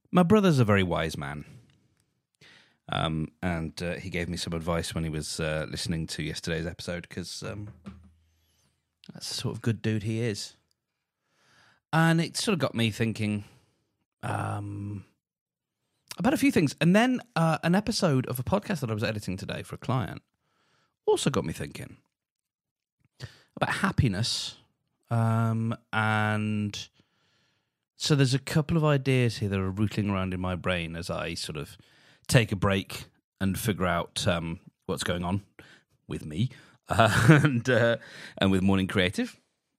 My brother's a very wise man. And he gave me some advice when he was listening to yesterday's episode, because that's the sort of good dude he is. And it sort of got me thinking about a few things. And then an episode of a podcast that I was editing today for a client also got me thinking about happiness. And so there's a couple of ideas here that are rootling around in my brain as I sort of take a break and figure out what's going on with me and with Morning Creative.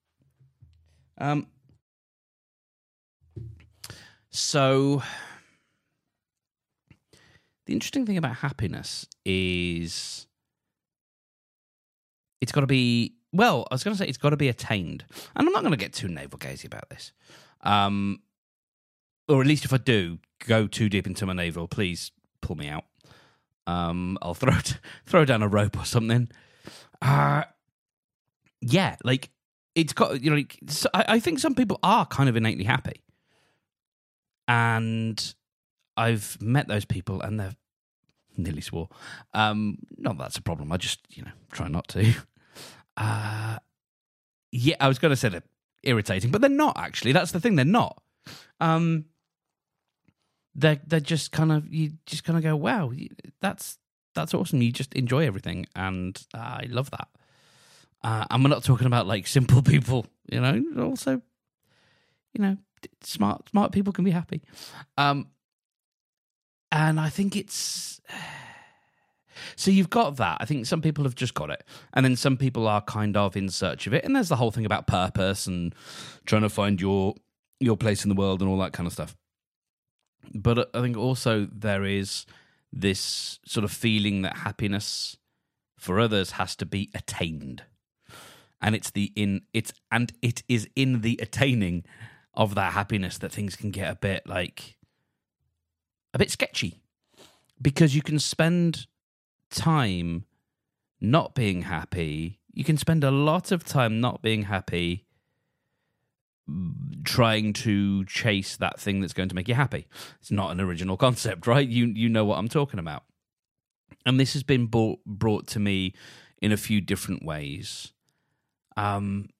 So the interesting thing about happiness is it's got to be, well, I was going to say it's got to be attained. And I'm not going to get too navel-gazing about this. Or at least if I do go too deep into my navel, please pull me out. I'll throw down a rope or something. Yeah, like it's got, you know, like, I think some people are kind of innately happy. And I've met those people and they're nearly swore. Not that that's a problem. I just, try not to. Yeah, I was going to say they're irritating, but they're not actually. That's the thing. They're not. They're just kind of, you just kind of go, wow, that's awesome. You just enjoy everything, and I love that. And we're not talking about like simple people, also, smart people can be happy. And I think it's, so you've got that. I think some people have just got it, and then some people are kind of in search of it. And there's the whole thing about purpose and trying to find your place in the world and all that kind of stuff. But I think also there is this sort of feeling that happiness for others has to be attained, and it is in the attaining of that happiness that things can get a bit sketchy, because you can spend time not being happy. You can spend a lot of time not being happy, trying to chase that thing that's going to make you happy. It's not an original concept, right? You know what I'm talking about. And this has been brought to me in a few different ways. And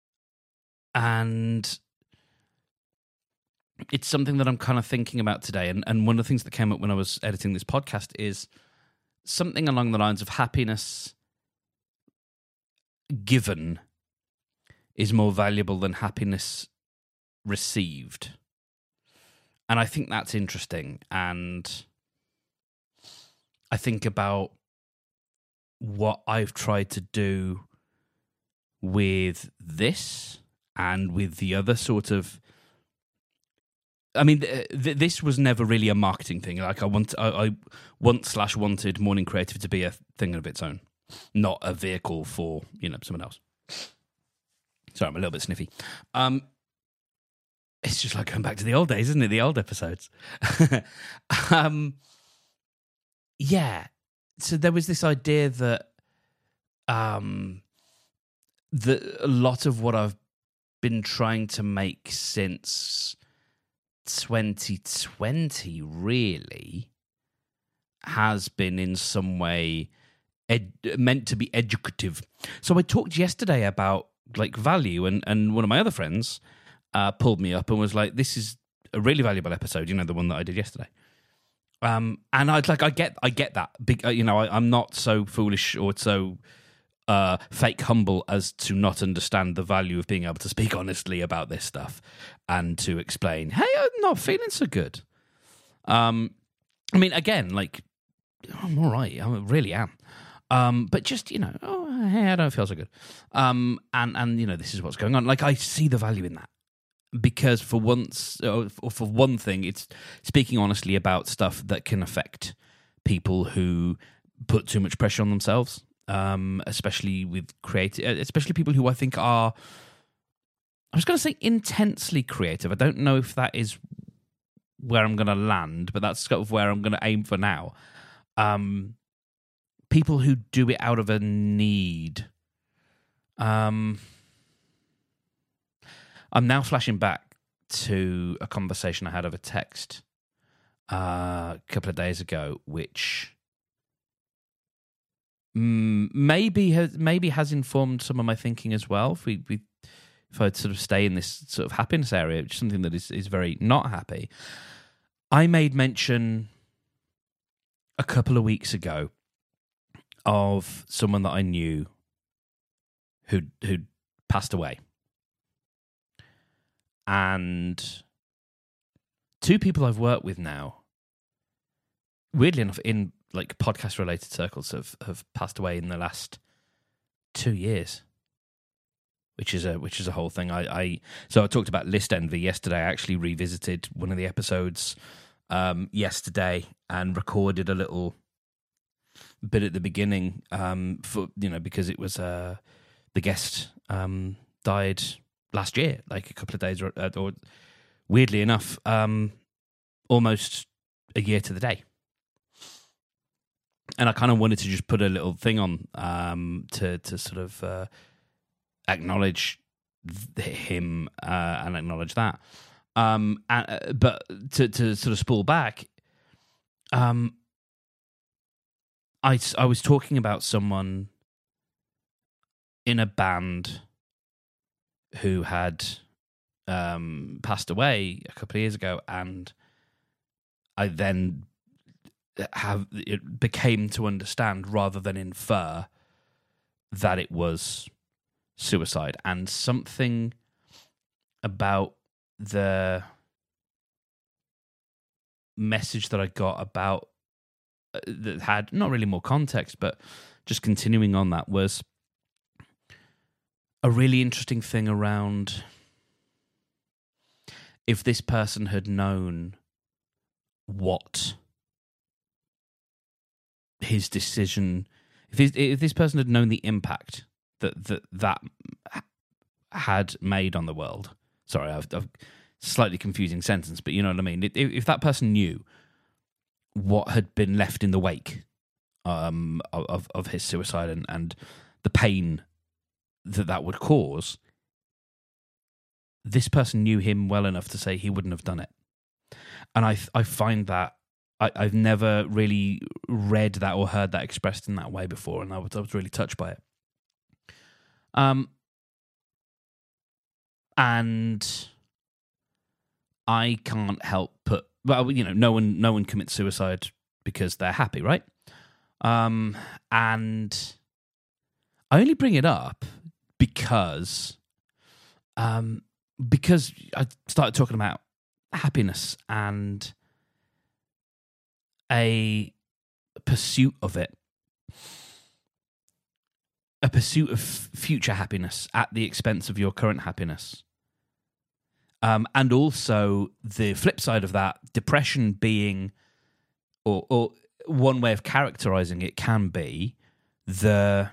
it's something that I'm kind of thinking about today. And one of the things that came up when I was editing this podcast is something along the lines of happiness given is more valuable than happiness received. And I think that's interesting. And I think about what I've tried to do with this and with the other sort of, I mean, this was never really a marketing thing. Like I wanted Morning Creative to be a thing of its own, not a vehicle for, someone else. Sorry, I'm a little bit sniffy. It's just like going back to the old days, isn't it? The old episodes. Yeah. So there was this idea that a lot of what I've been trying to make since 2020 really has been in some way meant to be educative. So I talked yesterday about like value, and one of my other friends pulled me up and was like, this is a really valuable episode, the one that I did yesterday. And I get that. I'm not so foolish or so fake humble as to not understand the value of being able to speak honestly about this stuff and to explain, hey, I'm not feeling so good. I mean, again, like, I'm all right. I really am. But just, hey, I don't feel so good. And this is what's going on. Like, I see the value in that. Because for once, or for one thing, it's speaking honestly about stuff that can affect people who put too much pressure on themselves, especially with especially people who I think are, I was going to say intensely creative. I don't know if that is where I'm going to land, but that's sort of where I'm going to aim for now. People who do it out of a need. I'm now flashing back to a conversation I had over text a couple of days ago, which maybe has informed some of my thinking as well. If I sort of stay in this sort of happiness area, which is something that is very not happy. I made mention a couple of weeks ago of someone that I knew who'd passed away. And two people I've worked with now, weirdly enough, in like podcast related circles have passed away in the last 2 years. Which is a whole thing. So I talked about list envy yesterday. I actually revisited one of the episodes yesterday and recorded a little bit at the beginning because it was the guest died last year, like a couple of days or weirdly enough, almost a year to the day. And I kind of wanted to just put a little thing on to sort of acknowledge him and acknowledge that. But to sort of spool back, I was talking about someone in a band who had passed away a couple of years ago, and I then it became to understand rather than infer that it was suicide. And something about the message that I got about that had not really more context, but just continuing on that, was a really interesting thing around if this person had known what his decision, if this person had known the impact that had made on the world. Sorry, I've slightly confusing sentence, but you know what I mean. If that person knew what had been left in the wake of his suicide and the pain that would cause, this person knew him well enough to say he wouldn't have done it. And I find that I've never really read that or heard that expressed in that way before, and I was really touched by it. And I can't help no one commits suicide because they're happy, right? And I only bring it up because I started talking about happiness and a pursuit of it. A pursuit of future happiness at the expense of your current happiness. And also the flip side of that, depression being, or one way of characterizing it can be the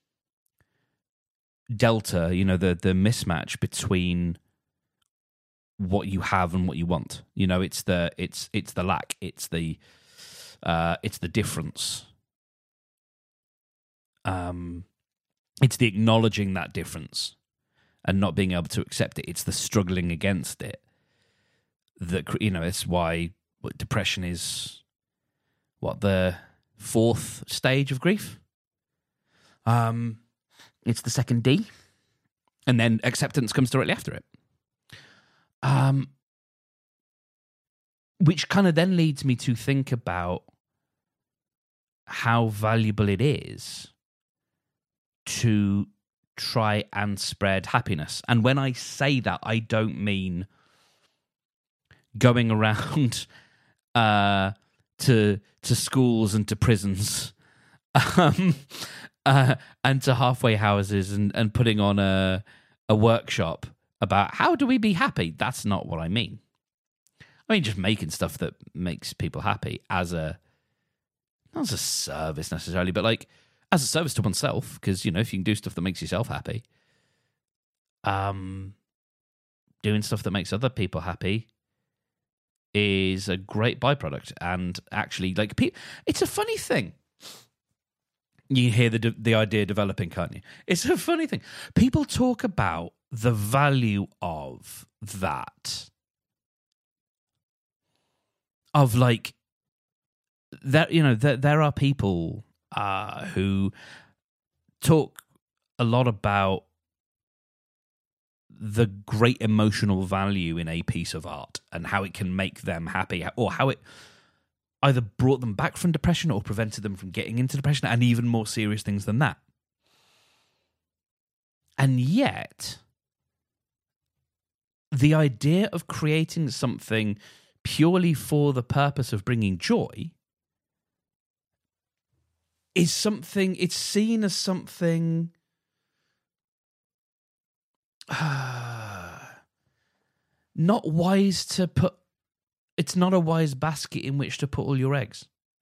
delta, the mismatch between what you have and what you want. It's the lack, it's the difference. It's the acknowledging that difference and not being able to accept it. It's the struggling against it. It's why depression is the fourth stage of grief. It's the second D, and then acceptance comes directly after it. Which kind of then leads me to think about how valuable it is to try and spread happiness. And when I say that, I don't mean going around to schools and to prisons and to halfway houses and putting on a workshop about how do we be happy. That's not what I mean. I mean just making stuff that makes people happy not as a service necessarily, but like as a service to oneself, because, if you can do stuff that makes yourself happy, doing stuff that makes other people happy is a great byproduct. And actually, it's a funny thing. You hear the idea developing, can't you? It's a funny thing. People talk about the value of that. of like that. There are people who talk a lot about the great emotional value in a piece of art and how it can make them happy, or how it either brought them back from depression or prevented them from getting into depression, and even more serious things than that. And yet, the idea of creating something purely for the purpose of bringing joy is something, it's seen as something not wise to put. It's not a wise basket in which to put all your eggs.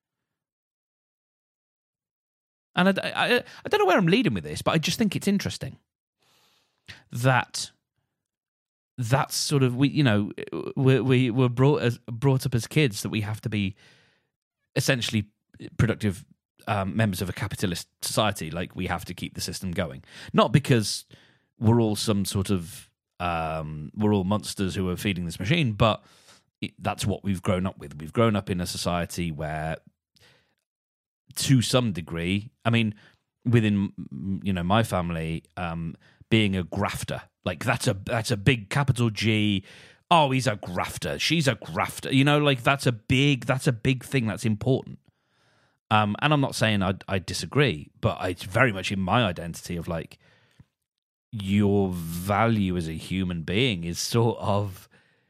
And I don't know where I'm leading with this, but I just think it's interesting that that's sort of, we were brought up as kids that we have to be essentially productive members of a capitalist society. Like, we have to keep the system going, not because we're all some sort of we're all monsters who are feeding this machine, but that's what we've grown up with. We've grown up in a society where, to some degree, I mean, within my family, being a grafter, like that's a big capital G. Oh, he's a grafter. She's a grafter. Like that's a big thing. That's important. And I'm not saying I disagree, but it's very much in my identity of like, your value as a human being is sort of,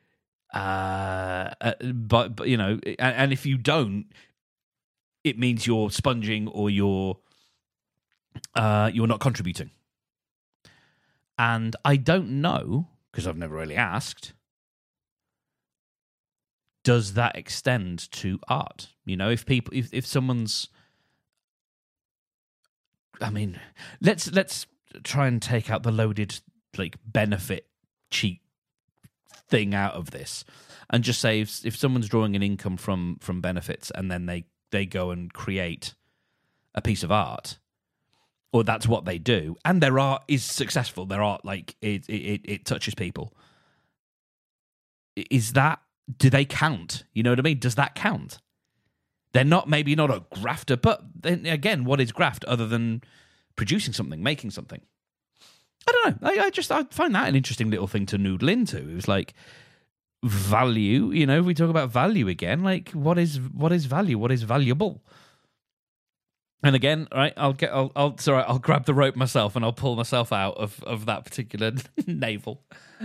but and if you don't, it means you're sponging or you're not contributing. And I don't know, because I've never really asked, does that extend to art? If someone's, I mean, let's try and take out the loaded like benefit cheat thing out of this, and just say if someone's drawing an income from benefits and then they go and create a piece of art, or that's what they do, and their art is successful, their art like it touches people, do they count? You know what I mean? Does that count? They're maybe not a grafter, but then again, what is graft other than producing something, making something? I don't know. I find that an interesting little thing to noodle into. It was like value. If we talk about value again, like what is value? What is valuable? And again, right? I'll grab the rope myself and I'll pull myself out of that particular navel.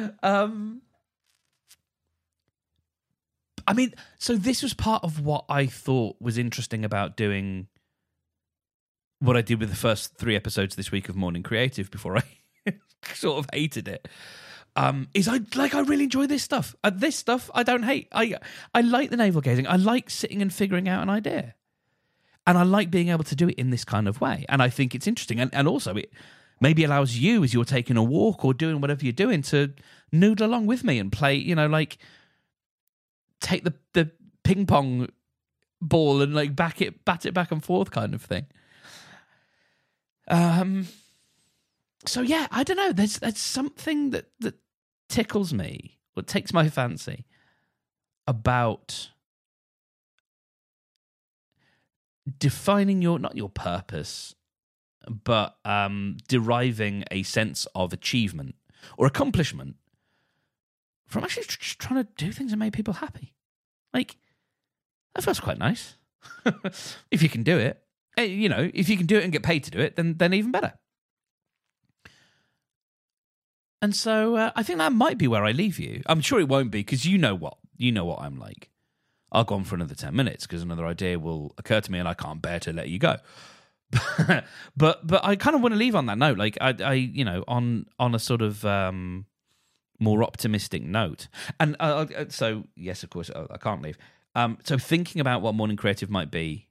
I mean, so this was part of what I thought was interesting about doing what I did with the first 3 episodes this week of Morning Creative before I sort of hated it. Is I really enjoy this stuff. This stuff I don't hate. I like the navel gazing. I like sitting and figuring out an idea. And I like being able to do it in this kind of way. And I think it's interesting. And also it maybe allows you, as you're taking a walk or doing whatever you're doing, to noodle along with me and play, like take the ping pong ball and like bat it back and forth kind of thing. So yeah, I don't know. There's something that tickles me, or takes my fancy, about defining not your purpose, but deriving a sense of achievement or accomplishment from actually just trying to do things that make people happy. Like, that feels quite nice. If you can do it. If you can do it and get paid to do it, then even better. And so I think that might be where I leave you. I'm sure it won't be, because you know what I'm like. I'll go on for another 10 minutes because another idea will occur to me and I can't bear to let you go. but I kind of want to leave on that note. Like I on a sort of more optimistic note. And so yes, of course, I can't leave. So thinking about what Morning Creative might be,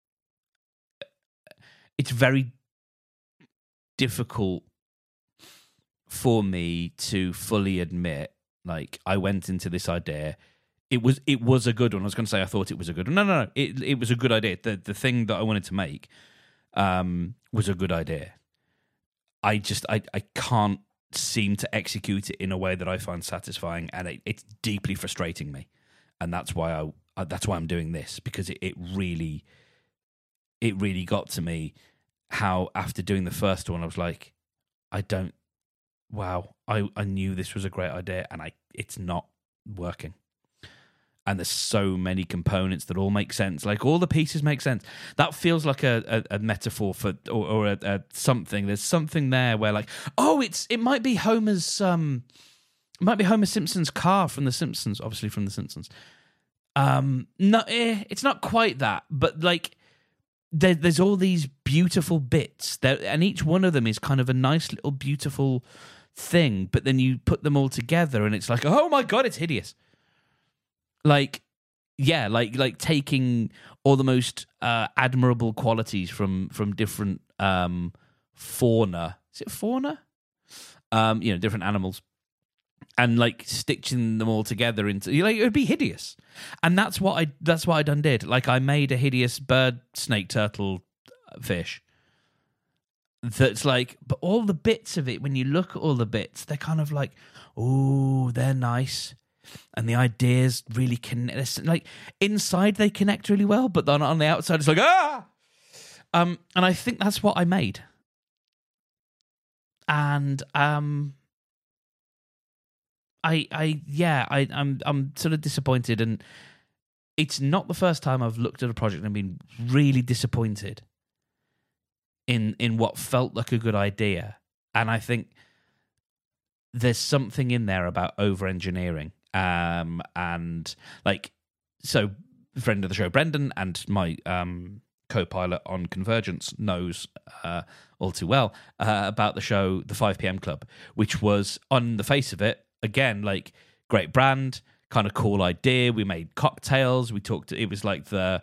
it's very difficult for me to fully admit, like, I went into this idea. It was a good one. I was going to say I thought it was a good one. No. It was a good idea. The thing that I wanted to make was a good idea. I can't seem to execute it in a way that I find satisfying, and it's deeply frustrating me. And that's why that's why I'm doing this, because it really got to me how after doing the first one, I was like, I knew this was a great idea and it's not working. And there's so many components that all make sense. Like all the pieces make sense. That feels like a metaphor for or a something. There's something there where like, oh, it might be Homer Simpson's car from The Simpsons, obviously from The Simpsons. No, it's not quite that, but like there's all these beautiful bits there, and each one of them is kind of a nice little beautiful thing. But then you put them all together, and it's like, oh my god, it's hideous. Like, yeah, like taking all the most admirable qualities from different fauna. Is it fauna? Different animals, and like stitching them all together into like it would be hideous. And that's what I done did. Like I made a hideous bird, snake, turtle, fish. That's like, but all the bits of it, when you look at all the bits, they're kind of like, oh, they're nice. And the ideas really connect. Like inside, they connect really well, but then on the outside, it's like And I think that's what I made. And I'm sort of disappointed, and it's not the first time I've looked at a project and been really disappointed in what felt like a good idea. And I think there's something in there about over-engineering. And like, so friend of the show, Brendan, and my co-pilot on Convergence knows all too well about the show, the 5 p.m. Club, which was on the face of it, again, like great brand, kind of cool idea. We made cocktails. We talked. It was like the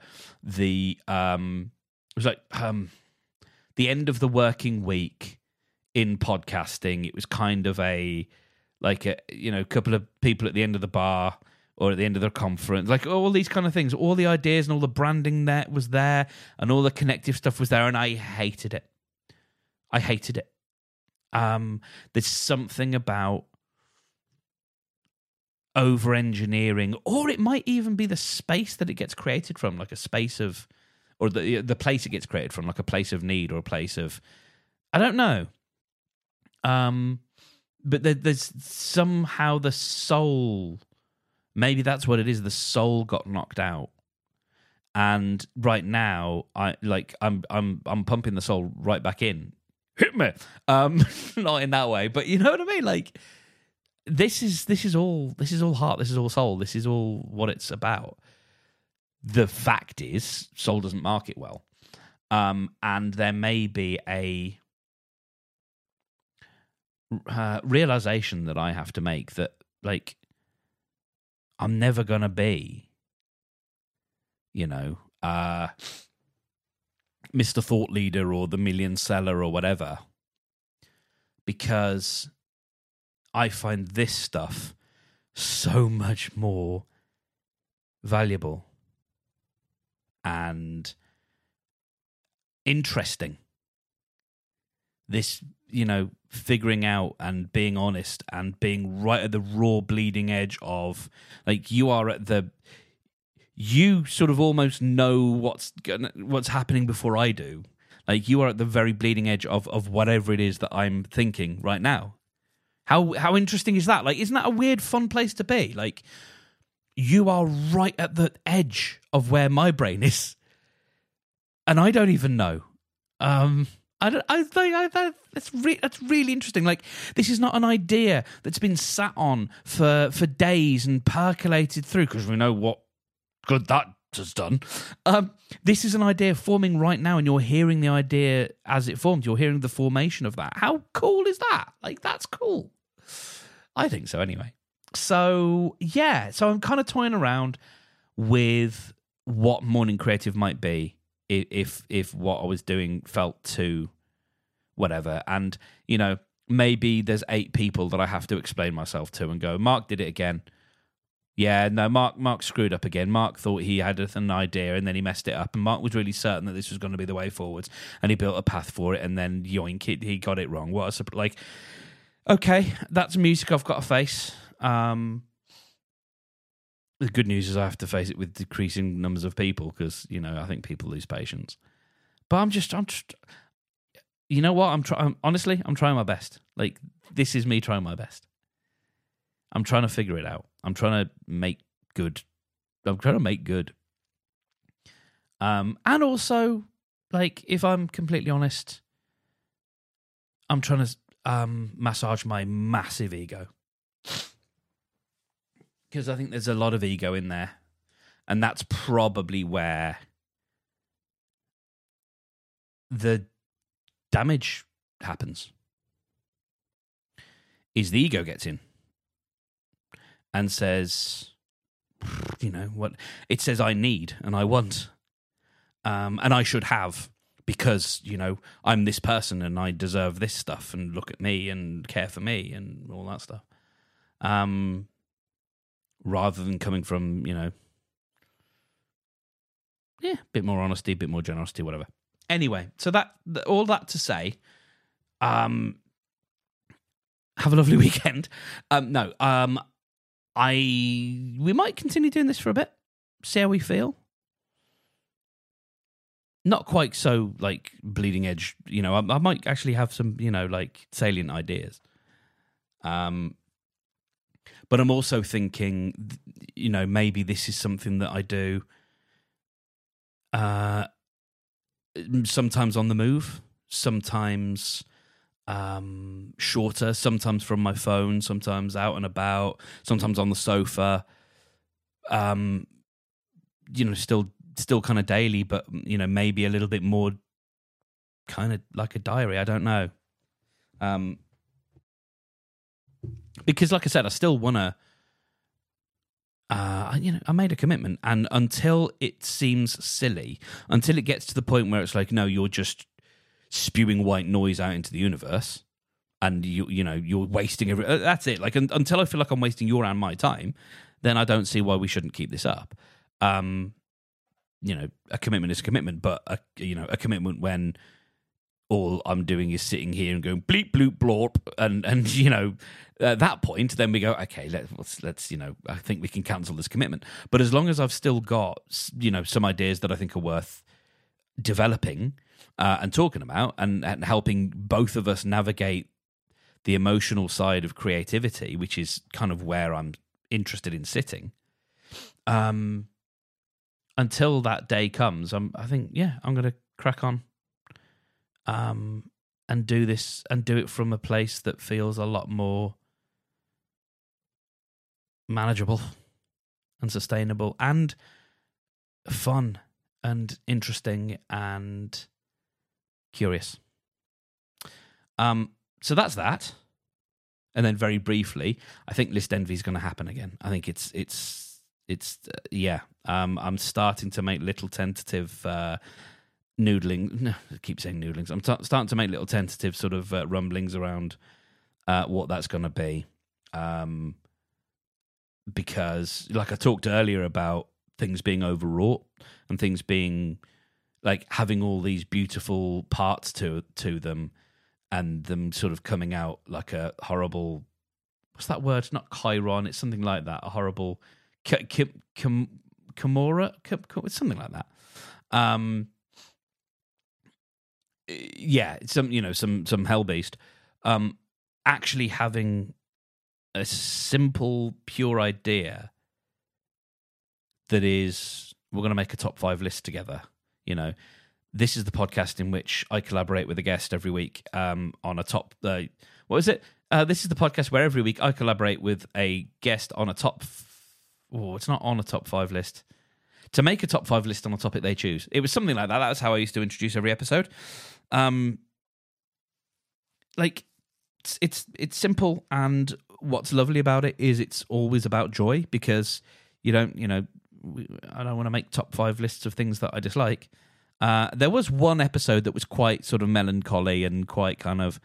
end of the working week in podcasting. It was kind of a couple of people at the end of the bar or at the end of the conference, like all these kind of things, all the ideas and all the branding that was there and all the connective stuff was there. And I hated it. There's something about over-engineering, or it might even be the space that it gets created from, like a space of, or the place it gets created from, like a place of need or a place of, I don't know. But there's somehow the soul, maybe that's what it is. The soul got knocked out, and right now I'm pumping the soul right back in. Hit me, not in that way, but you know what I mean. Like this is all heart. This is all soul. This is all what it's about. The fact is, soul doesn't market well, and there may be a realization that I have to make that, like, I'm never gonna be, Mr. Thought Leader or the Million Seller or whatever, because I find this stuff so much more valuable and interesting. This, figuring out and being honest and being right at the raw bleeding edge of, like, you sort of almost know what's happening before I do. Like, you are at the very bleeding edge of whatever it is that I'm thinking right now. How interesting is that? Like, isn't that a weird, fun place to be? Like, you are right at the edge of where my brain is, and I don't even know. I think that's really interesting. Like, this is not an idea that's been sat on for days and percolated through, because we know what good that has done. This is an idea forming right now, and you're hearing the idea as it formed. You're hearing the formation of that. How cool is that? Like, that's cool. I think so, anyway. So, yeah. So I'm kind of toying around with what Morning Creative might be if what I was doing felt too whatever. And, maybe there's 8 people that I have to explain myself to and go, Mark did it again. Yeah, no, Mark screwed up again. Mark thought he had an idea and then he messed it up. And Mark was really certain that this was going to be the way forwards, and he built a path for it, and then yoink, he got it wrong. Okay, that's music I've got to face. The good news is I have to face it with decreasing numbers of people because, I think people lose patience. But I'm just, you know what? Honestly, I'm trying my best. Like, this is me trying my best. I'm trying to figure it out. I'm trying to make good. And also, like, if I'm completely honest, I'm trying to massage my massive ego. Because I think there's a lot of ego in there. And that's probably where the damage happens. Is the ego gets in and says, what it says I need and I want, and I should have because, I'm this person and I deserve this stuff and look at me and care for me and all that stuff. Rather than coming from, a bit more honesty, a bit more generosity, whatever. Anyway, so all that to say, have a lovely weekend. We might continue doing this for a bit, see how we feel. Not quite so, like, bleeding edge, I might actually have some, like, salient ideas. But I'm also thinking, maybe this is something that I do sometimes on the move, sometimes shorter, sometimes from my phone, sometimes out and about, sometimes on the sofa. Still kind of daily, but maybe a little bit more kind of like a diary. I don't know. Because, like I said, I still want to. I made a commitment, and until it seems silly, until it gets to the point where it's like, no, you're just spewing white noise out into the universe, and you're wasting that's it. Like until I feel like I'm wasting your and my time, then I don't see why we shouldn't keep this up. A commitment is a commitment, but a commitment when all I'm doing is sitting here and going bleep bloop blorp, and at that point, then we go, okay, let's I think we can cancel this commitment. But as long as I've still got some ideas that I think are worth developing and talking about, and helping both of us navigate the emotional side of creativity, which is kind of where I'm interested in sitting. Until that day comes, I'm going to crack on. And do this and do it from a place that feels a lot more manageable and sustainable and fun and interesting and curious. So that's that. And then very briefly, I think List Envy is going to happen again. I think it's I'm starting to make little tentative noodling. No, I keep saying noodlings. I'm starting to make little tentative sort of rumblings around what that's going to be. Because, like I talked earlier about things being overwrought and things being like having all these beautiful parts to them, and them sort of coming out like a horrible. What's that word? It's not chiron. It's something like that. A horrible Kimura. It's something like that. Some hell beast. Actually having a simple, pure idea that is, we're going to make a top 5 list together. This is the podcast in which I collaborate with a guest every week on a top. What is it? This is the podcast where every week I collaborate with a guest on a top. It's not on a top 5 list. To make a top 5 list on a topic they choose. It was something like that. That's how I used to introduce every episode. It's simple, and what's lovely about it is it's always about joy, because I don't want to make top 5 lists of things that I dislike. There was one episode that was quite sort of melancholy and quite kind of,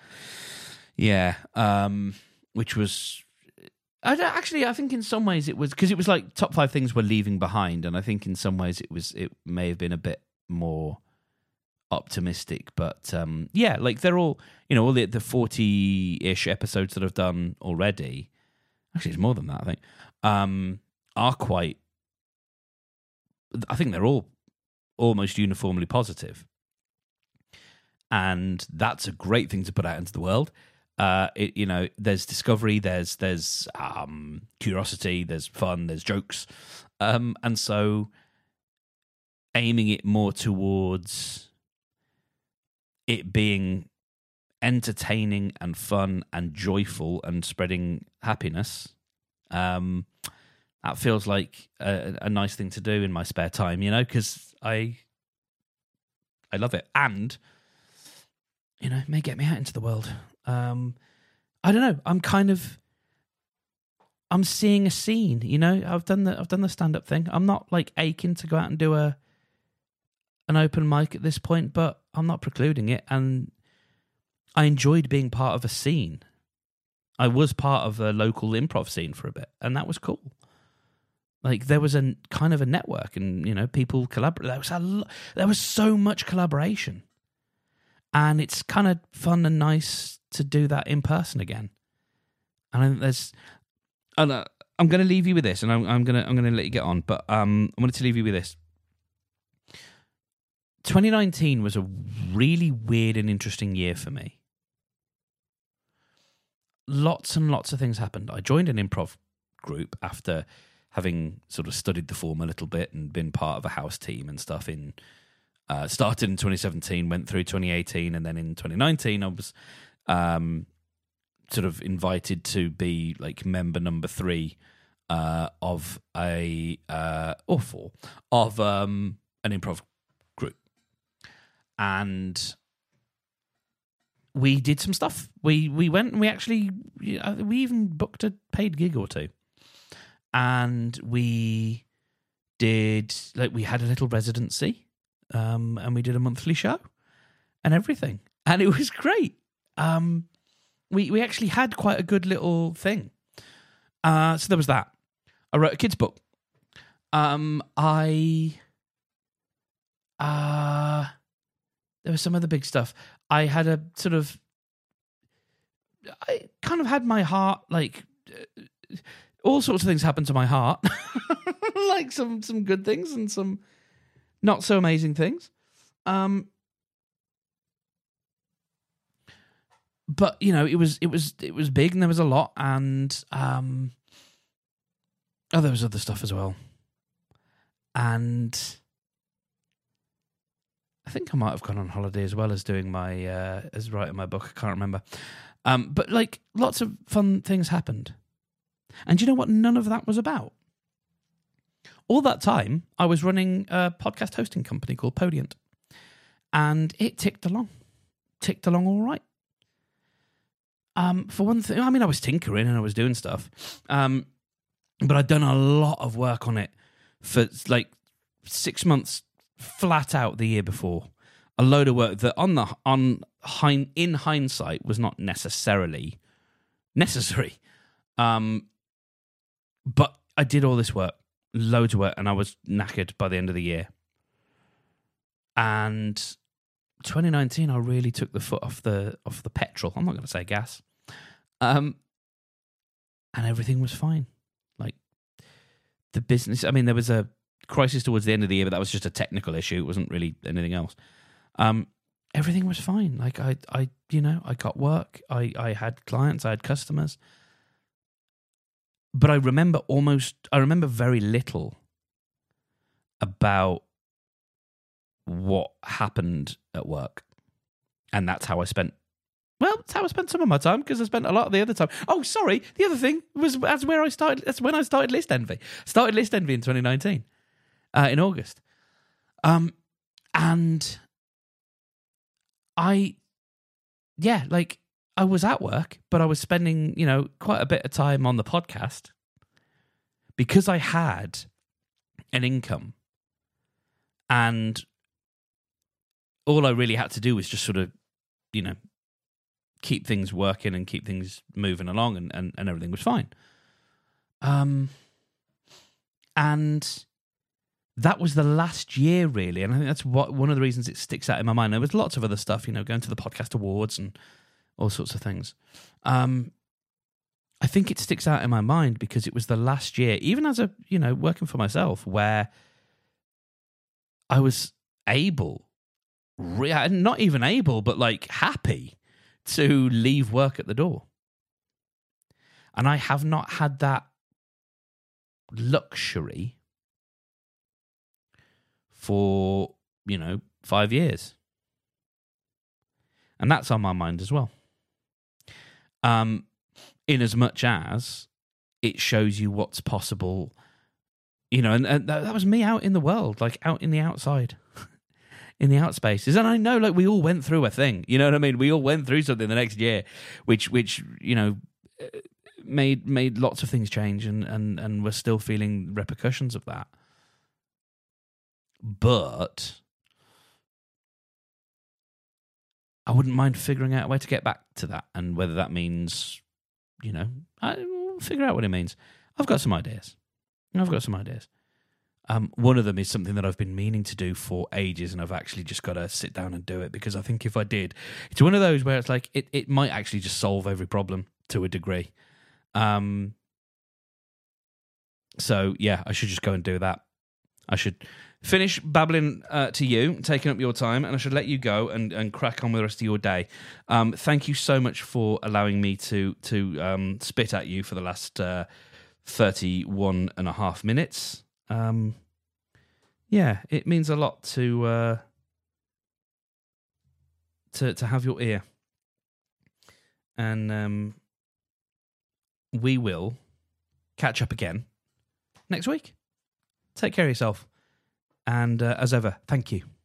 which was, I think in some ways it was, because it was like top 5 things we're leaving behind, and I think in some ways it may have been a bit more optimistic, but like they're all, all the 40-ish episodes that I've done already. Actually, it's more than that, I think. are quite. I think they're all almost uniformly positive, and that's a great thing to put out into the world. There's discovery, there's curiosity, there's fun, there's jokes, and so aiming it more towards it being entertaining and fun and joyful and spreading happiness. That feels like a nice thing to do in my spare time, because I love it, and it may get me out into the world. I don't know. I'm seeing a scene. I've done the stand up thing. I'm not like aching to go out and do an open mic at this point, but I'm not precluding it. And I enjoyed being part of a scene. I was part of a local improv scene for a bit, and that was cool. Like there was a kind of a network, and people collaborate. There was so much collaboration, and it's kind of fun and nice to do that in person again. And I think I'm going to leave you with this, and I'm going to let you get on. But I wanted to leave you with this. 2019 was a really weird and interesting year for me. Lots and lots of things happened. I joined an improv group after having sort of studied the form a little bit and been part of a house team and stuff. Started in 2017, went through 2018, and then in 2019 I was sort of invited to be like member number 3 of an improv group, and we did some stuff. We went and we even booked a paid gig or two, and we did we had a little residency, and we did a monthly show and everything, and it was great. We actually had quite a good little thing. So there was that. I wrote a kid's book. There was some other big stuff. I had I kind of had my heart, all sorts of things happened to my heart. Like some good things and some not so amazing things. But it was big, and there was a lot, and there was other stuff as well, and I think I might have gone on holiday as well as doing as writing my book. I can't remember, but lots of fun things happened, and you know what? None of that was about. All that time, I was running a podcast hosting company called Podient, and it ticked along all right. For one thing, I was tinkering and I was doing stuff, but I'd done a lot of work on it for 6 months flat out the year before. A load of work that in hindsight was not necessarily necessary, but I did all this work, loads of work, and I was knackered by the end of the year. And 2019, I really took the foot off the petrol. I'm not going to say gas. And everything was fine. The business, there was a crisis towards the end of the year, but that was just a technical issue. It wasn't really anything else. Everything was fine. I got work. I had clients. I had customers. But I remember very little about what happened at work. And that's how I spent some of my time, because I spent a lot of the other time. Oh, sorry. The other thing that's when I started List Envy. Started List Envy in 2019, in August. And I was at work, but I was spending, quite a bit of time on the podcast because I had an income, and all I really had to do was just sort of, keep things working and keep things moving along, and everything was fine. And that was the last year, really, and I think that's one of the reasons it sticks out in my mind. There was lots of other stuff, going to the podcast awards and all sorts of things. I think it sticks out in my mind because it was the last year, even as a, working for myself, where I was able, not even able, but like happy to leave work at the door. And I have not had that luxury for, 5 years. And that's on my mind as well. In as much as it shows you what's possible, and that was me out in the world, like out in the outside, in the outspaces. And I know, like, we all went through a thing, you know what I mean? We all went through something the next year, which made lots of things change, and we're still feeling repercussions of that. But I wouldn't mind figuring out a way to get back to that, and whether that means, I'll figure out what it means. I've got some ideas. One of them is something that I've been meaning to do for ages, and I've actually just got to sit down and do it, because I think if I did, it's one of those where it's like it might actually just solve every problem to a degree. So yeah, I should just go and do that. I should finish babbling to you, taking up your time, and I should let you go and crack on with the rest of your day. Thank you so much for allowing me to spit at you for the last 31 and a half minutes. Yeah, it means a lot to have your ear. And we will catch up again next week. Take care of yourself. And as ever, thank you.